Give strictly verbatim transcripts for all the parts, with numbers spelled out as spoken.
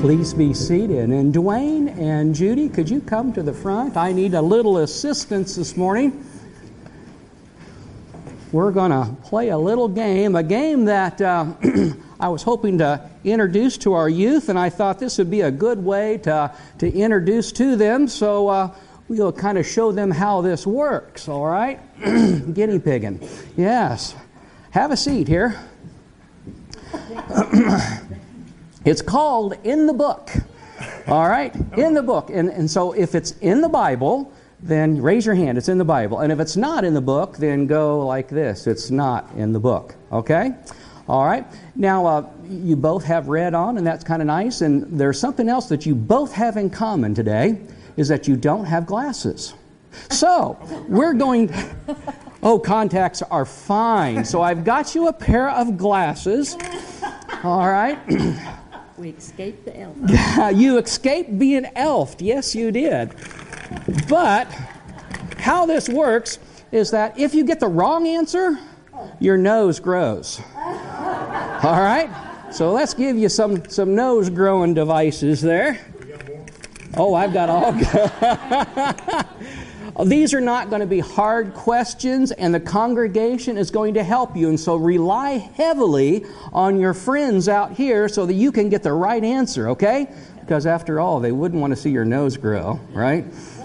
Please be seated. And Dwayne and Judy, could you come to the front? I need a little assistance this morning. We're going to play a little game, a game that uh, I was hoping to introduce to our youth, and I thought this would be a good way to, to introduce to them, so uh, we'll kind of show them how this works, all right? Guinea pigging. Yes. Have a seat here. It's called In the Book, all right? In the book. And, and so if it's in the Bible, then raise your hand. It's in the Bible. And if it's not in the book, then go like this. It's not in the book, okay? All right. Now, uh, you both have red on, and that's kind of nice. And there's something else that you both have in common today, is that you don't have glasses. So, we're going... Oh, contacts are fine. So I've got you a pair of glasses. All right. We escaped the elf. You escaped being elfed. Yes, you did. But how this works is that if you get the wrong answer, your nose grows. All right? So let's give you some, some nose growing devices there. Oh, I've got all... These are not going to be hard questions, and the congregation is going to help you. And so rely heavily on your friends out here so that you can get the right answer, okay? Because after all, they wouldn't want to see your nose grow, right?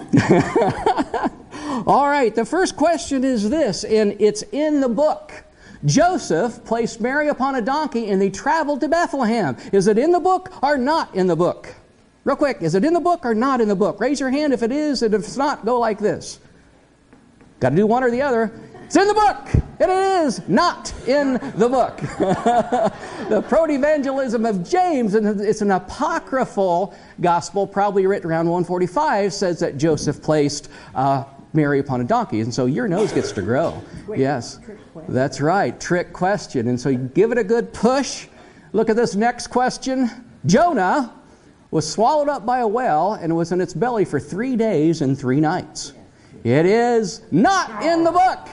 All right, the first question is this, and it's in the book. Joseph placed Mary upon a donkey, and they traveled to Bethlehem. Is it in the book or not in the book? Real quick, is it in the book or not in the book? Raise your hand if it is, and if it's not, go like this. Got to do one or the other. It's in the book. It is not in the book. The Proto-Evangelism of James, and it's an apocryphal gospel, probably written around one forty-five, says that Joseph placed uh, Mary upon a donkey, and so your nose gets to grow. Wait, yes, that's right, trick question. And so you give it a good push. Look at this next question. Jonah was swallowed up by a whale and was in its belly for three days and three nights. It is not in the book.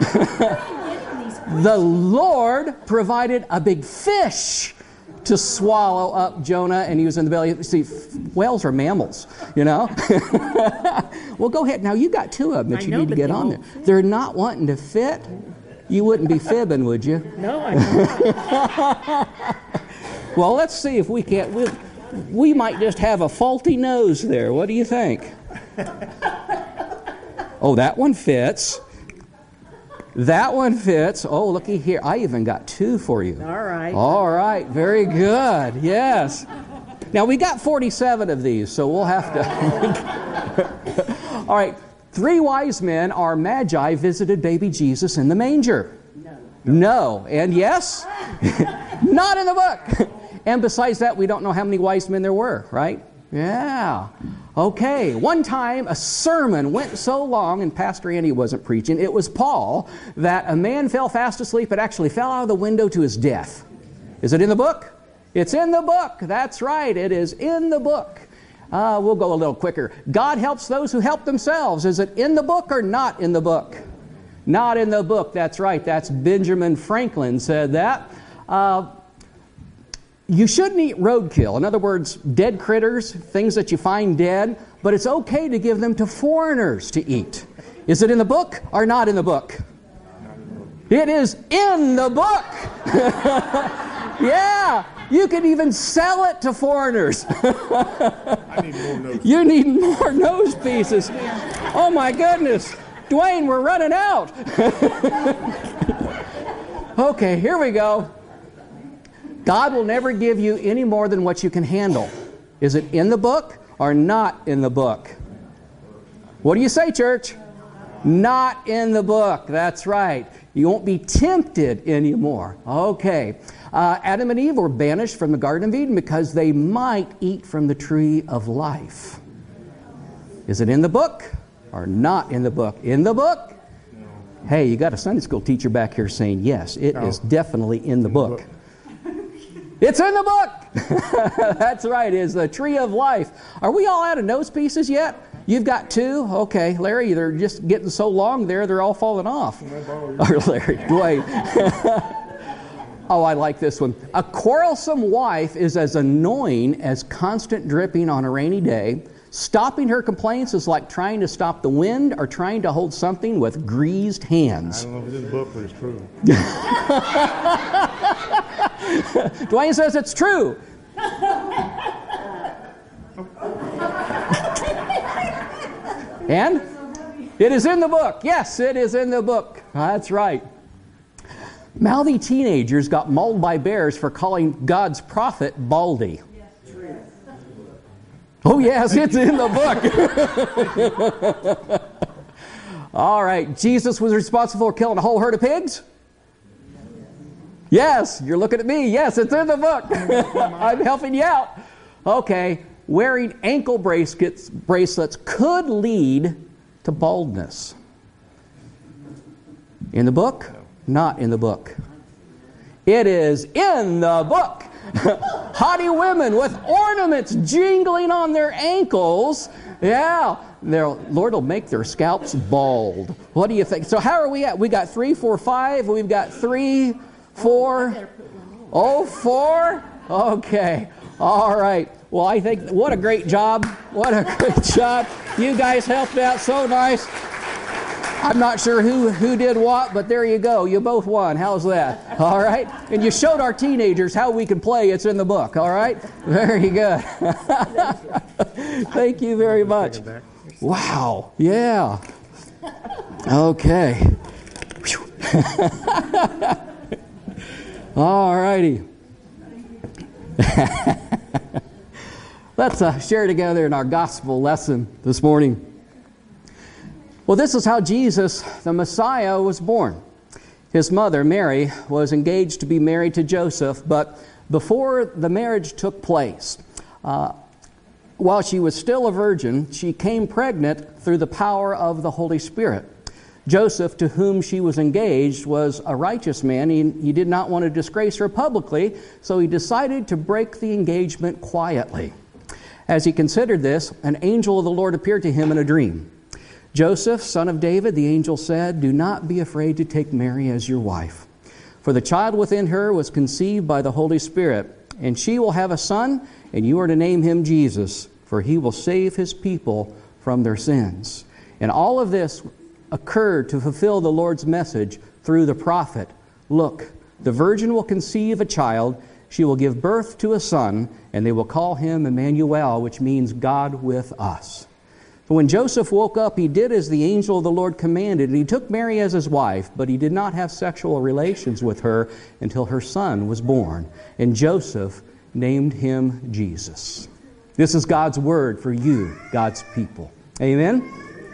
The Lord provided a big fish to swallow up Jonah, and he was in the belly. See, whales are mammals, you know. Well, go ahead. Now, you got two of them that you know, need to get on there. Fit. They're not wanting to fit. You wouldn't be fibbing, would you? No, I'm not. Well, let's see if we can't... We'll, We might just have a faulty nose there. What do you think? Oh, that one fits. That one fits. Oh, looky here. I even got two for you. All right. All right. Very good. Yes. Now, we got forty-seven of these, so we'll have to... All right. Three wise men, or magi, visited baby Jesus in the manger. No. No. And yes? Not in the book. And besides that, we don't know how many wise men there were, right? Yeah. Okay. One time, a sermon went so long, and Pastor Andy wasn't preaching, it was Paul, that a man fell fast asleep and actually fell out of the window to his death. Is it in the book? It's in the book. That's right. It is in the book. Uh, we'll go a little quicker. God helps those who help themselves. Is it in the book or not in the book? Not in the book. That's right. That's Benjamin Franklin said that. Uh, You shouldn't eat roadkill. In other words, dead critters, things that you find dead, but it's okay to give them to foreigners to eat. Is it in the book or not in the book? It is in the book. Yeah, you can even sell it to foreigners. I need more nose. You need more nose pieces. Oh my goodness. Dwayne, we're running out. Okay, here we go. God will never give you any more than what you can handle. Is it in the book or not in the book? What do you say, church? Not in the book. That's right. You won't be tempted anymore. Okay. Uh, Adam and Eve were banished from the Garden of Eden because they might eat from the tree of life. Is it in the book or not in the book? In the book? No. Hey, you got a Sunday school teacher back here saying yes, it no. is definitely in the book. It's in the book. That's right. It's the tree of life. Are we all out of nose pieces yet? You've got two? Okay. Larry, they're just getting so long there, they're all falling off. Or Larry, Dwayne. Oh, I like this one. A quarrelsome wife is as annoying as constant dripping on a rainy day. Stopping her complaints is like trying to stop the wind or trying to hold something with greased hands. I don't know if it's in the book, but it's true. Dwayne says it's true. And it is in the book. Yes, it is in the book. That's right. Mouthy teenagers got mauled by bears for calling God's prophet Baldy. Oh, yes, it's in the book. All right, Jesus was responsible for killing a whole herd of pigs? Yes, you're looking at me. Yes, it's in the book. I'm helping you out. Okay, wearing ankle bracelets, bracelets could lead to baldness. In the book? Not in the book. It is in the book. Haughty women with ornaments jingling on their ankles. Yeah, their Lord will make their scalps bald. What do you think? So how are we at? We got three, four, five. We've got three, four. Oh, four? Okay. All right. Well, I think, what a great job. What a great job. You guys helped out so nice. I'm not sure who, who did what, but there you go. You both won. How's that? All right? And you showed our teenagers how we can play. It's in the book. All right? Very good. Thank you very much. Wow. Yeah. Okay. All righty. Let's uh, share together in our gospel lesson this morning. Well, this is how Jesus, the Messiah, was born. His mother, Mary, was engaged to be married to Joseph, but before the marriage took place, uh, while she was still a virgin, she came pregnant through the power of the Holy Spirit. Joseph, to whom she was engaged, was a righteous man. He, he did not want to disgrace her publicly, so he decided to break the engagement quietly. As he considered this, an angel of the Lord appeared to him in a dream. Joseph, son of David, the angel said, "Do not be afraid to take Mary as your wife, for the child within her was conceived by the Holy Spirit, and she will have a son, and you are to name him Jesus, for he will save his people from their sins." And all of this occurred to fulfill the Lord's message through the prophet. "Look, the virgin will conceive a child, she will give birth to a son, and they will call him Emmanuel," which means God with us. So when Joseph woke up, he did as the angel of the Lord commanded, and he took Mary as his wife, but he did not have sexual relations with her until her son was born. And Joseph named him Jesus. This is God's word for you, God's people. Amen?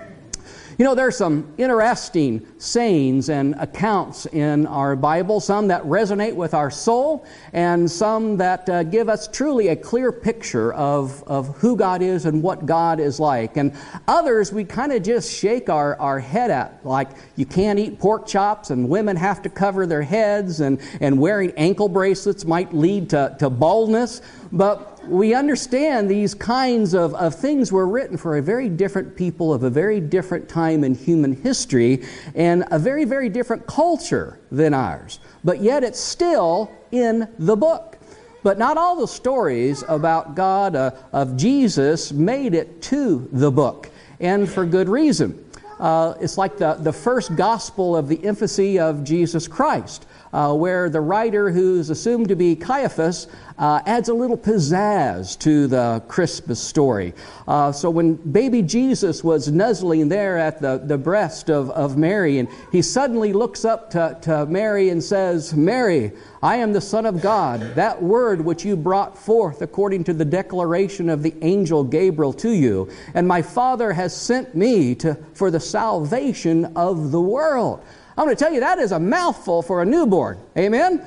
You know, there are some interesting sayings and accounts in our Bible, some that resonate with our soul, and some that uh, give us truly a clear picture of, of who God is and what God is like. And others we kind of just shake our, our head at, like you can't eat pork chops and women have to cover their heads, and, and wearing ankle bracelets might lead to, to baldness. But we understand these kinds of, of things were written for a very different people of a very different time in human history and a very, very different culture than ours. But yet it's still in the book. But not all the stories about God, uh, of Jesus, made it to the book, and for good reason. Uh, it's like the, the first gospel of the infancy of Jesus Christ. Uh, where the writer, who's assumed to be Caiaphas, uh, adds a little pizzazz to the Christmas story. Uh, so when baby Jesus was nuzzling there at the, the breast of, of Mary, and he suddenly looks up to, to Mary and says, "Mary, I am the Son of God, that word which you brought forth according to the declaration of the angel Gabriel to you. And my Father has sent me to for the salvation of the world." I'm going to tell you, that is a mouthful for a newborn. Amen?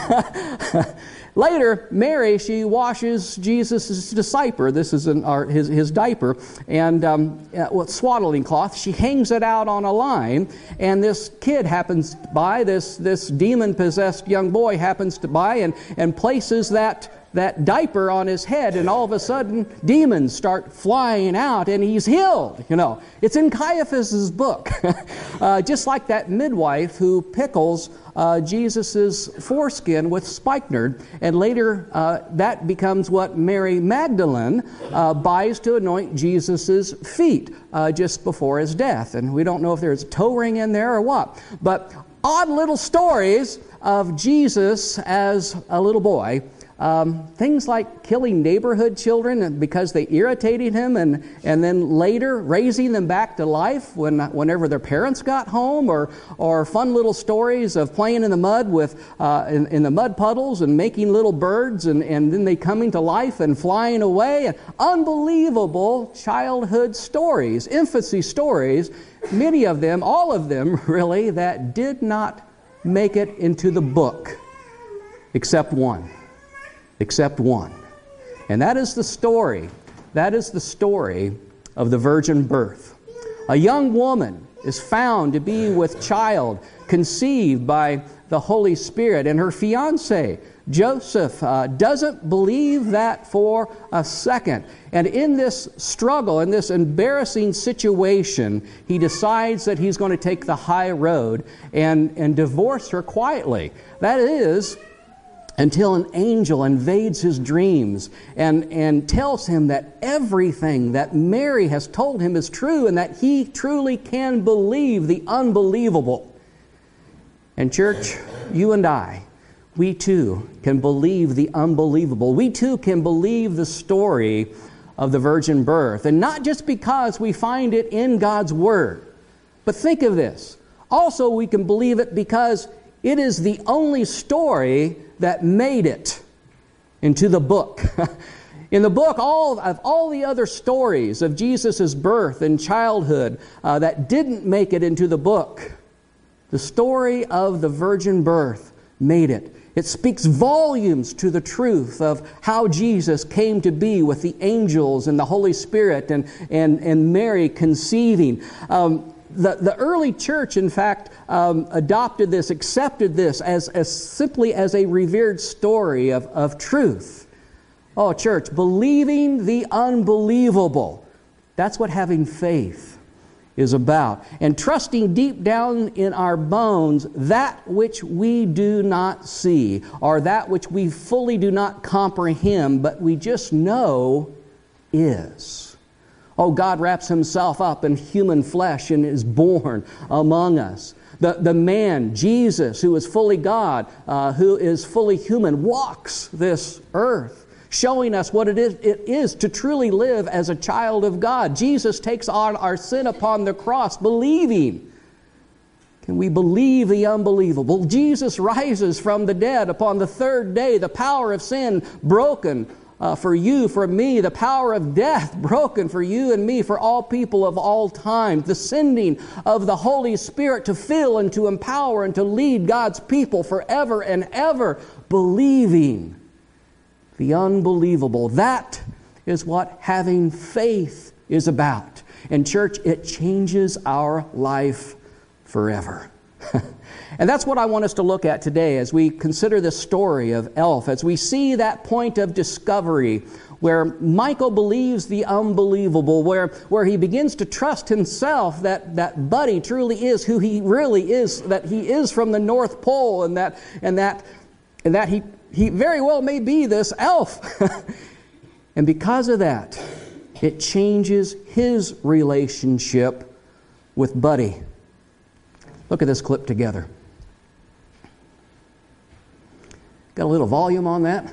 Later, Mary, she washes Jesus' diaper. This is an, our, his, his diaper. And um, with swaddling cloth, she hangs it out on a line. And this kid happens by, this, this demon-possessed young boy happens to by and, and places that that diaper on his head, and all of a sudden demons start flying out and he's healed. You know, it's in Caiaphas's book. uh, just like that midwife who pickles uh, Jesus' foreskin with spikenard, and later uh, that becomes what Mary Magdalene uh, buys to anoint Jesus' feet uh, just before his death. And we don't know if there's a toe ring in there or what. But odd little stories of Jesus as a little boy. Um, things like killing neighborhood children because they irritated him, and, and then later raising them back to life when, whenever their parents got home, or, or fun little stories of playing in the mud with uh, in, in the mud puddles and making little birds, and, and then they coming to life and flying away. And unbelievable childhood stories, infancy stories, many of them, all of them really, that did not make it into the book, except one. Except one. And that is the story. That is the story of the virgin birth. A young woman is found to be with child conceived by the Holy Spirit, and her fiancé, Joseph, uh, doesn't believe that for a second. And in this struggle, in this embarrassing situation, he decides that he's going to take the high road and, and divorce her quietly. That is, until an angel invades his dreams and, and tells him that everything that Mary has told him is true, and that he truly can believe the unbelievable. And church, you and I, we too can believe the unbelievable. We too can believe the story of the virgin birth. And not just because we find it in God's Word. But think of this. Also, we can believe it because it is the only story that made it into the book. In the book, all of all the other stories of Jesus' birth and childhood uh, that didn't make it into the book, the story of the virgin birth made it. It speaks volumes to the truth of how Jesus came to be with the angels and the Holy Spirit and, and, and Mary conceiving. Um, The, the early church, in fact, um, adopted this, accepted this as, as simply as a revered story of, of truth. Oh, church, believing the unbelievable. That's what having faith is about. And trusting deep down in our bones that which we do not see, or that which we fully do not comprehend, but we just know is. Oh, God wraps Himself up in human flesh and is born among us. The, the man, Jesus, who is fully God, uh, who is fully human, walks this earth, showing us what it is, it is to truly live as a child of God. Jesus takes on our sin upon the cross, believing. Can we believe the unbelievable? Jesus rises from the dead upon the third day, the power of sin broken Uh, for you, for me, the power of death broken for you and me, for all people of all time, the sending of the Holy Spirit to fill and to empower and to lead God's people forever and ever, believing the unbelievable. That is what having faith is about. And church, it changes our life forever. And that's what I want us to look at today as we consider the story of Elf, as we see that point of discovery where Michael believes the unbelievable, where, where he begins to trust himself that, that Buddy truly is who he really is, that he is from the North Pole, and that, and that, and that he, he very well may be this elf. And because of that, it changes his relationship with Buddy. Look at this clip together. Got a little volume on that?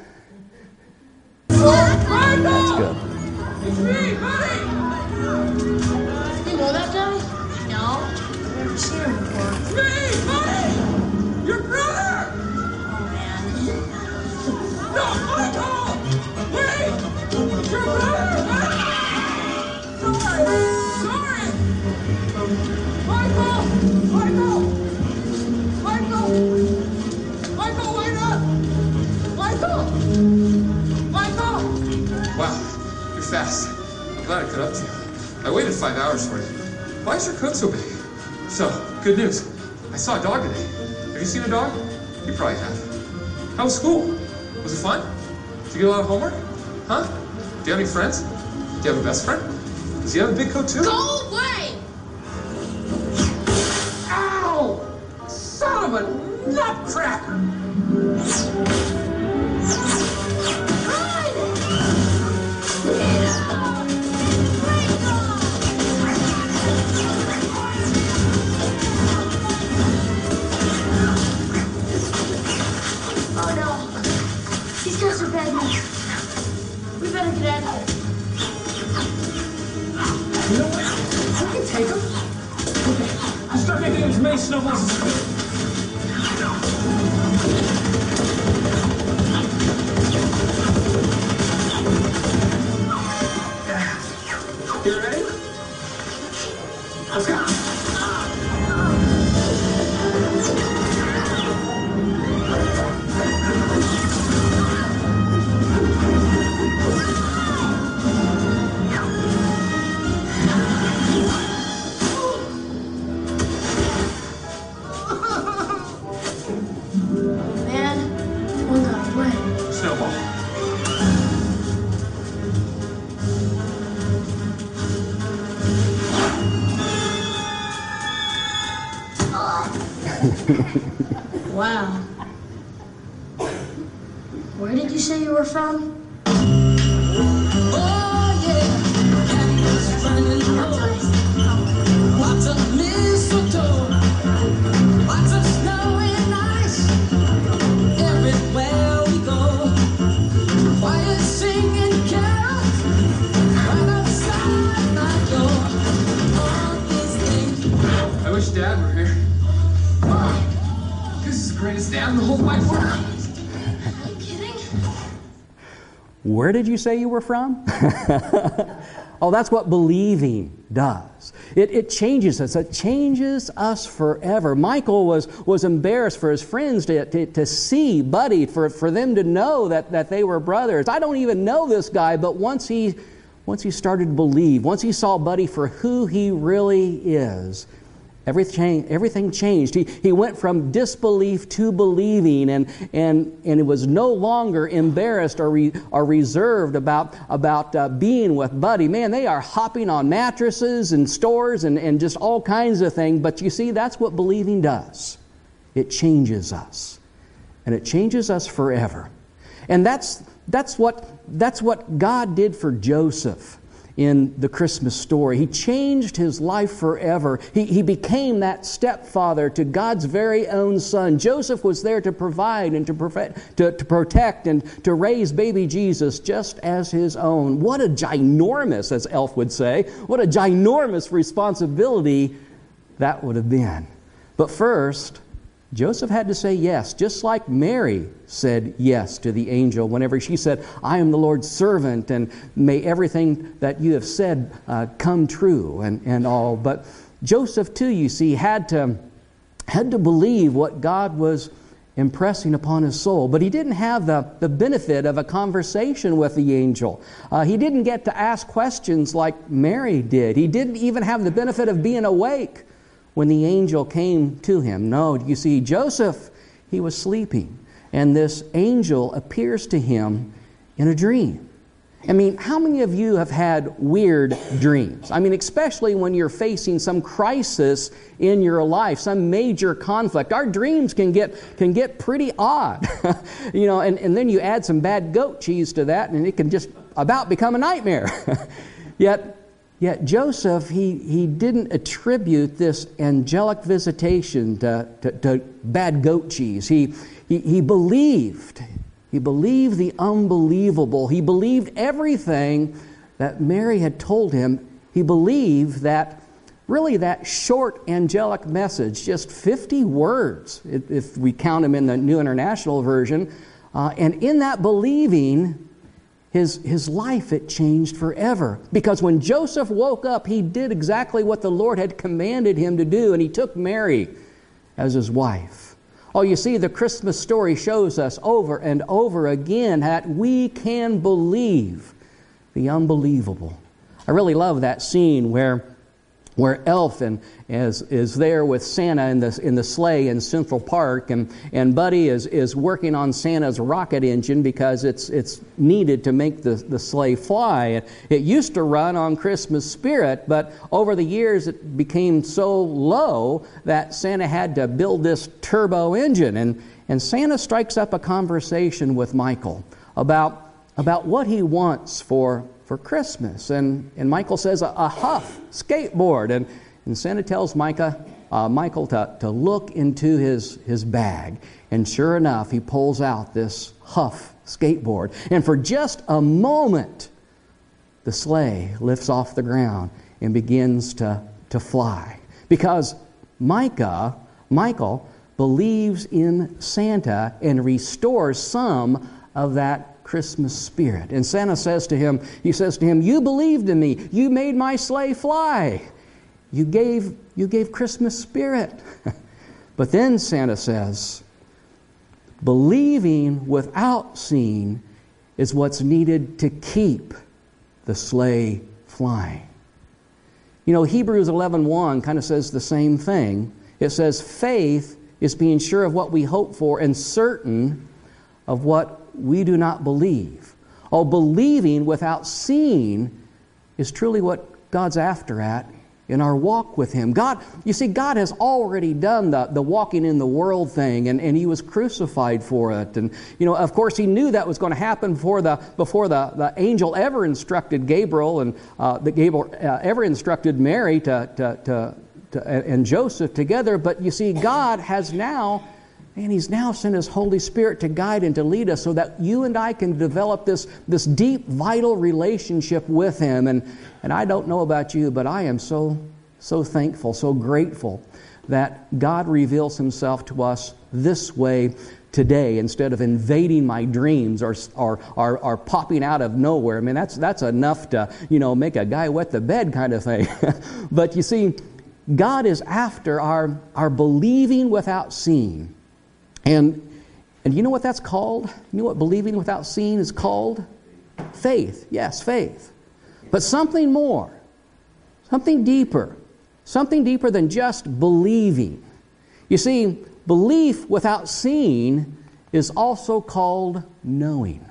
That's good. It's me, buddy! You know that guy? No. I've never seen him before. It's me, buddy! Your brother! Oh, man. No, Michael! Wait! Your brother! Ah! Sorry! Sorry! Michael! Michael! Michael! Michael, wait up! Michael! Michael! Wow, you're fast. I'm glad I caught up to you. I waited five hours for you. Why is your coat so big? So, good news. I saw a dog today. Have you seen a dog? You probably have. How was school? Was it fun? Did you get a lot of homework? Huh? Do you have any friends? Do you have a best friend? Does he have a big coat too? Go away! Ow! Son of a nutcracker! Oh no. These guys are bad news. We better get out of here. You know what? We can take him. Okay, I'll start making as many snowballs as we can. You ready? Let's go. Man, one got away. Snowball. Wow. Where did you say you were from? Lots of mistletoe, lots of snow and ice. Everywhere we go, choirs singing carols right outside my door. All these things. I wish Dad were here. This is the greatest dad in the whole wide world. Are you kidding? Where did you say you were from? Oh, that's what believing does. It, it changes us. It changes us forever. Michael was, was embarrassed for his friends to, to, to see Buddy, for, for them to know that, that they were brothers. I don't even know this guy, but once he, once he started to believe, once he saw Buddy for who he really is, Everything, everything changed. He, he went from disbelief to believing, and, and, and it was no longer embarrassed or, re, or reserved about, about uh, being with Buddy. Man, they are hopping on mattresses and stores and, and just all kinds of things. But you see, that's what believing does. It changes us. And it changes us forever. And that's, that's, what, that's what God did for Joseph in the Christmas story. He changed his life forever. He, he became that stepfather to God's very own son. Joseph was there to provide and to, perfect, to, to protect and to raise baby Jesus just as his own. What a ginormous, as Elf would say, what a ginormous responsibility that would have been. But first, Joseph had to say yes, just like Mary said yes to the angel whenever she said, I am the Lord's servant, and may everything that you have said uh, come true and, and all. But Joseph, too, you see, had to, had to believe what God was impressing upon his soul. But he didn't have the, the benefit of a conversation with the angel. Uh, he didn't get to ask questions like Mary did. He didn't even have the benefit of being awake when the angel came to him. No, you see, Joseph, he was sleeping, and this angel appears to him in a dream. I mean, how many of you have had weird dreams? I mean, especially when you're facing some crisis in your life, some major conflict. Our dreams can get can get pretty odd. you know, and, and then you add some bad goat cheese to that, and it can just about become a nightmare. Yet Yet Joseph, he, he didn't attribute this angelic visitation to, to, to bad goat cheese. He, he, he believed. He believed the unbelievable. He believed everything that Mary had told him. He believed that, really that short angelic message, just fifty words, if, if we count them in the New International Version. Uh, and in that believing, His, his life, it changed forever. Because when Joseph woke up, he did exactly what the Lord had commanded him to do, and he took Mary as his wife. Oh, you see, the Christmas story shows us over and over again that we can believe the unbelievable. I really love that scene where where Elf and, is, is there with Santa in the, in the sleigh in Central Park, and, and Buddy is, is working on Santa's rocket engine because it's, it's needed to make the, the sleigh fly. It used to run on Christmas Spirit, but over the years it became so low that Santa had to build this turbo engine. And, and Santa strikes up a conversation with Michael about, about what he wants for for Christmas. And, and Michael says, a, a Huff skateboard. And, and Santa tells Micah, uh, Michael to, to look into his, his bag. And sure enough, he pulls out this Huff skateboard. And for just a moment, the sleigh lifts off the ground and begins to, to fly. Because Micah, Michael believes in Santa and restores some of that Christmas spirit. And Santa says to him, he says to him, you believed in me. You made my sleigh fly. You gave, you gave Christmas spirit. But then Santa says, believing without seeing is what's needed to keep the sleigh flying. You know, Hebrews eleven one kind of says the same thing. It says, faith is being sure of what we hope for and certain of what we do not believe. Oh, believing without seeing is truly what God's after at in our walk with Him. God, you see, God has already done the, the walking in the world thing, and, and He was crucified for it. And, you know, of course, He knew that was going to happen before the before the, the angel ever instructed Gabriel, and uh, the Gabriel uh, ever instructed Mary to, to, to, to and Joseph together. But you see, God has now And He's now sent His Holy Spirit to guide and to lead us so that you and I can develop this, this deep, vital relationship with Him. And, and I don't know about you, but I am so, so thankful, so grateful that God reveals Himself to us this way today instead of invading my dreams or, or, or, or popping out of nowhere. I mean, that's, that's enough to, you know, make a guy wet the bed kind of thing. But you see, God is after our, our believing without seeing. And, and you know what that's called? You know what believing without seeing is called? Faith. Yes, faith. But something more. Something deeper. Something deeper than just believing. You see, belief without seeing is also called knowing.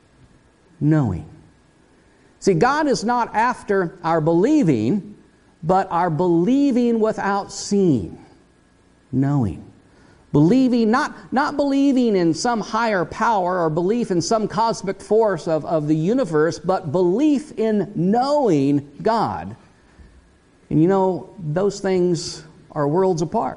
Knowing. See, God is not after our believing, but our believing without seeing. Knowing. Believing, not, not believing in some higher power or belief in some cosmic force of, of the universe, but belief in knowing God. And you know, those things are worlds apart.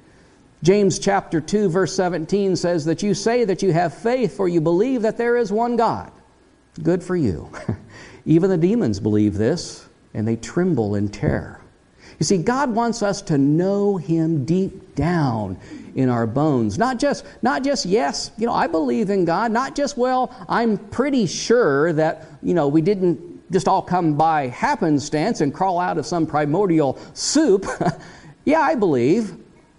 James chapter two, verse seventeen says that you say that you have faith, for you believe that there is one God. Good for you. Even the demons believe this, and they tremble in terror. You see, God wants us to know Him deep down in our bones. Not just, not just, yes, you know, I believe in God. Not just, well, I'm pretty sure that, you know, we didn't just all come by happenstance and crawl out of some primordial soup. Yeah, I believe.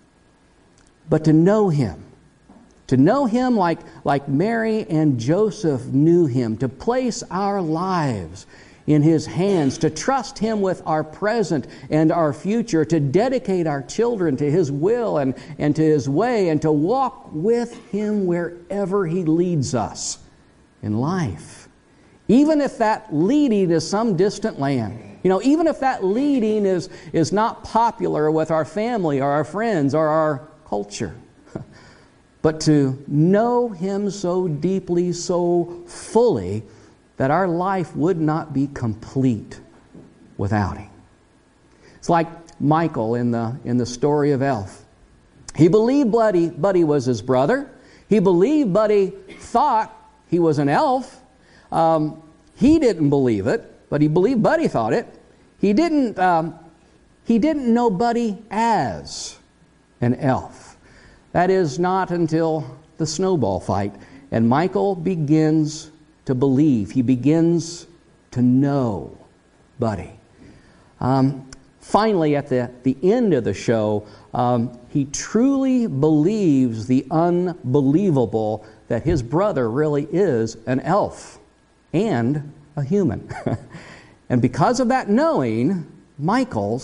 But to know Him. To know Him like, like Mary and Joseph knew Him. To place our lives in His hands, to trust Him with our present and our future, to dedicate our children to His will and, and to His way, and to walk with Him wherever He leads us in life. Even if that leading is some distant land. You know, even if that leading is, is not popular with our family or our friends or our culture. But to know Him so deeply, so fully, that our life would not be complete without Him. It's like Michael in the, in the story of Elf. He believed Buddy, Buddy was his brother. He believed Buddy thought he was an elf. Um, he didn't believe it, but he believed Buddy thought it. He didn't, um, he didn't know Buddy as an elf. That is not until the snowball fight. And Michael begins to believe. He begins to know Buddy. Um, finally, at the, the end of the show, um, he truly believes the unbelievable that his brother really is an elf and a human. And because of that knowing, Michael's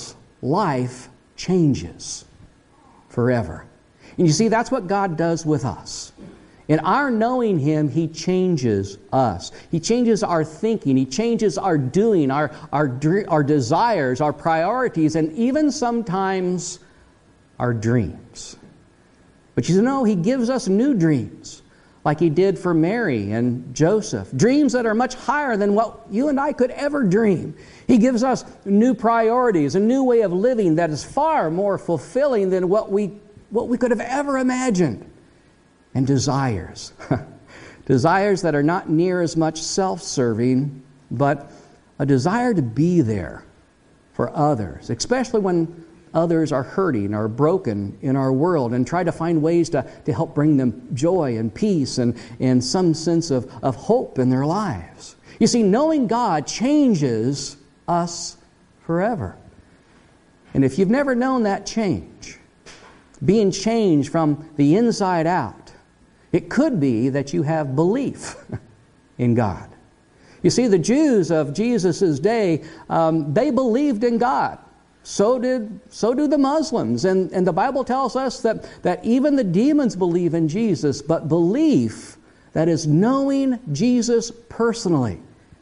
life changes forever. And you see, that's what God does with us. In our knowing Him, He changes us. He changes our thinking. He changes our doing, our, our, our desires, our priorities, and even sometimes our dreams. But you know, He gives us new dreams, like He did for Mary and Joseph. Dreams that are much higher than what you and I could ever dream. He gives us new priorities, a new way of living that is far more fulfilling than what we, what we could have ever imagined. And desires. Desires that are not near as much self-serving, but a desire to be there for others, especially when others are hurting or broken in our world, and try to find ways to, to help bring them joy and peace and, and some sense of, of hope in their lives. You see, knowing God changes us forever. And if you've never known that change, being changed from the inside out, it could be that you have belief in God. You see, the Jews of Jesus' day, um, they believed in God. So did so do the Muslims. And, and the Bible tells us that, that even the demons believe in Jesus, but belief, that is knowing Jesus personally,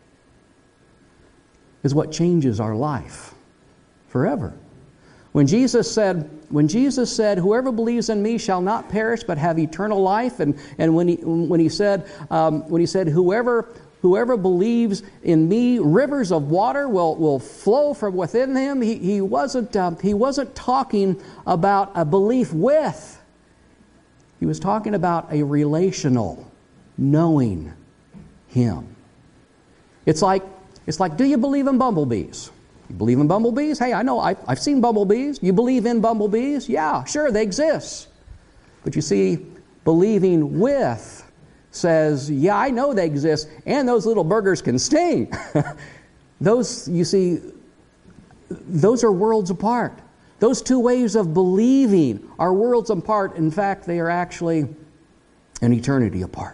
is what changes our life forever. When Jesus said, when Jesus said, "Whoever believes in me shall not perish but have eternal life," and, and when he when he said um, when he said, "Whoever whoever believes in me, rivers of water will, will flow from within him," he, he wasn't uh, he wasn't talking about a belief with. He was talking about a relational knowing Him. It's like it's like, do you believe in bumblebees? You believe in bumblebees? Hey, I know, I've, I've seen bumblebees. You believe in bumblebees? Yeah, sure, they exist. But you see, believing with says, yeah, I know they exist, and those little burgers can sting. Those, you see, those are worlds apart. Those two ways of believing are worlds apart. In fact, they are actually an eternity apart.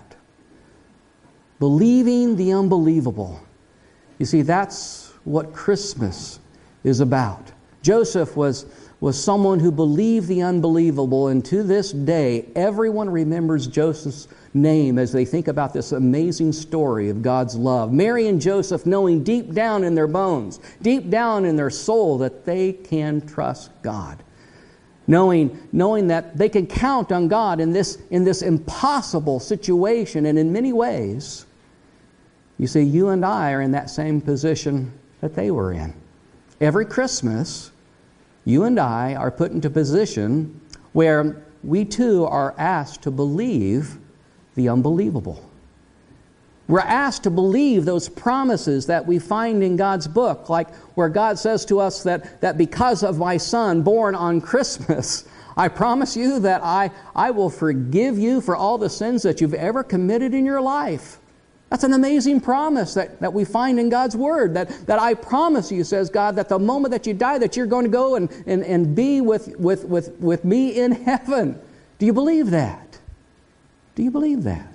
Believing the unbelievable. You see, that's what Christmas is about. Joseph was, was someone who believed the unbelievable, and to this day, everyone remembers Joseph's name as they think about this amazing story of God's love. Mary and Joseph knowing deep down in their bones, deep down in their soul, that they can trust God. Knowing, knowing that they can count on God in this, in this impossible situation, and in many ways, you see, you and I are in that same position that they were in. Every Christmas, you and I are put into a position where we too are asked to believe the unbelievable. We're asked to believe those promises that we find in God's book, like where God says to us that, that because of my Son born on Christmas, I promise you that I, I will forgive you for all the sins that you've ever committed in your life. That's an amazing promise that, that we find in God's Word. That, that I promise you, says God, that the moment that you die, that you're going to go and, and, and be with, with, with, with me in heaven. Do you believe that? Do you believe that?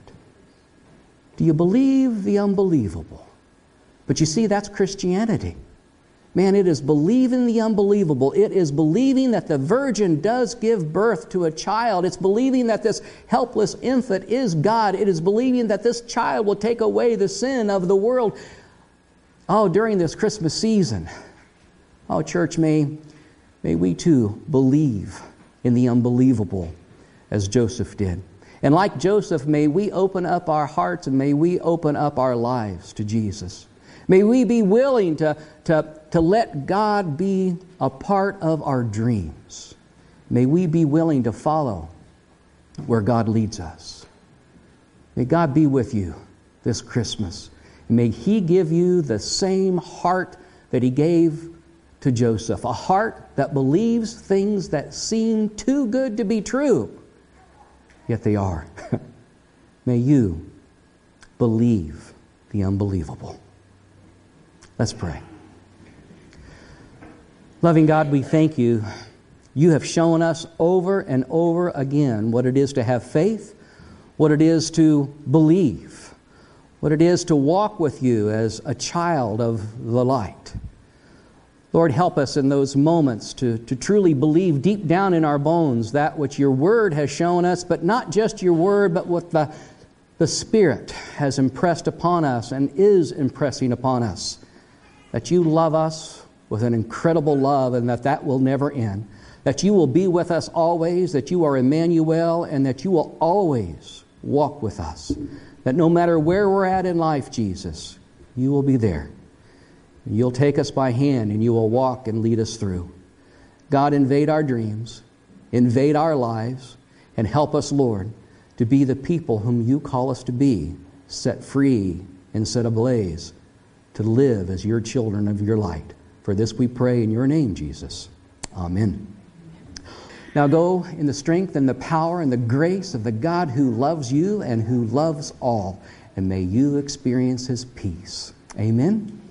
Do you believe the unbelievable? But you see, that's Christianity. Man, it is believing the unbelievable. It is believing that the virgin does give birth to a child. It's believing that this helpless infant is God. It is believing that this child will take away the sin of the world. Oh, during this Christmas season, oh, church, may, may we too believe in the unbelievable as Joseph did. And like Joseph, may we open up our hearts and may we open up our lives to Jesus. May we be willing to, to, to let God be a part of our dreams. May we be willing to follow where God leads us. May God be with you this Christmas. May He give you the same heart that He gave to Joseph, a heart that believes things that seem too good to be true, yet they are. May you believe the unbelievable. Let's pray. Loving God, we thank You. You have shown us over and over again what it is to have faith, what it is to believe, what it is to walk with You as a child of the light. Lord, help us in those moments to, to truly believe deep down in our bones that which your Word has shown us, but not just your Word, but what the, the Spirit has impressed upon us and is impressing upon us. That you love us with an incredible love and that that will never end. That you will be with us always, that you are Emmanuel, and that you will always walk with us. That no matter where we're at in life, Jesus, you will be there. You'll take us by hand and you will walk and lead us through. God, invade our dreams, invade our lives, and help us, Lord, to be the people whom you call us to be, set free and set ablaze, to live as your children of your light. For this we pray in your name, Jesus. Amen. Now go in the strength and the power and the grace of the God who loves you and who loves all, and may you experience his peace. Amen.